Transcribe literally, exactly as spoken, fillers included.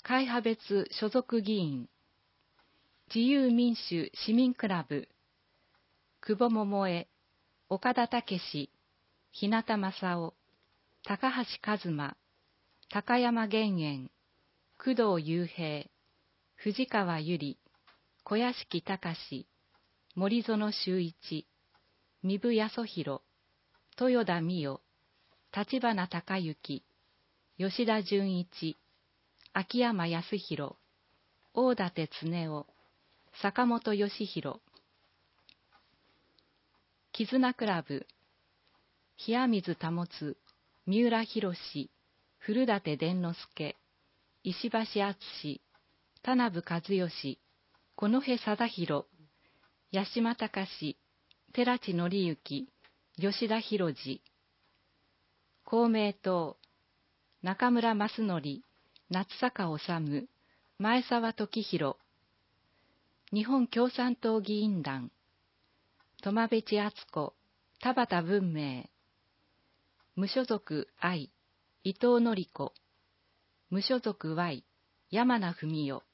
会派別所属議員、自由民主市民クラブ、久保桃江、岡田武史、日向正夫、高橋一馬、高山玄燕、工藤雄平、藤川由里、小屋敷隆、森園修一、三部康弘、豊田美代、立花隆之、吉田純一、秋山康弘、大舘恒夫、坂本義弘。絆クラブ、冷水保、三浦博、古舘伝之助、石橋敦、田名和義、此野貞弘、八島隆、寺地則之、吉田博次。公明党、中村益則、夏坂治、前沢時弘。日本共産党議員団、苫部地敦子、田畑文明。無所属 I、伊藤典子。無所属 Y、山名文代。